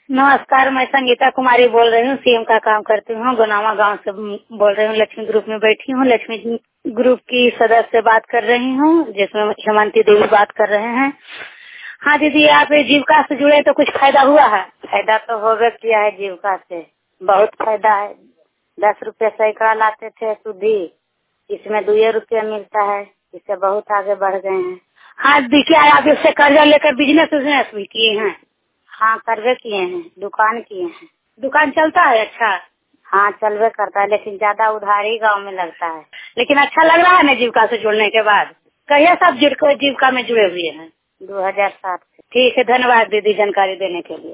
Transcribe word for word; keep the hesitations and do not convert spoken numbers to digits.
नमस्कार, मैं संगीता कुमारी बोल रही हूँ। सीएम का काम करती हूँ। गुनामा गांव से बोल रही हूँ। लक्ष्मी ग्रुप में बैठी हूँ। लक्ष्मी ग्रुप की सदस्य से बात कर रही हूँ, जिसमें हेमंती देवी बात कर रहे हैं। हाँ दीदी, आप जीविका से जुड़े तो कुछ फायदा हुआ है? फायदा तो होगा किया है, जीविका से बहुत फायदा है। दस रुपए सैकड़ा लाते थे सुधी, इसमें दो रुपया मिलता है। इससे बहुत आगे बढ़ गए हैं। हाँ देखिए, आप इससे कर्जा लेकर बिजनेस बिजनेस भी किए हैं? हाँ करवे किए हैं, दुकान किए हैं। दुकान चलता है अच्छा? हाँ चलवे करता है, लेकिन ज्यादा उधारी गांव में लगता है। लेकिन अच्छा लग रहा है ना जीविका से जुड़ने के बाद? कहिए सब जुड़ जीविका में जुड़े हुए हैं। दो हजार सात से। ठीक है, धन्यवाद दीदी जानकारी देने के लिए।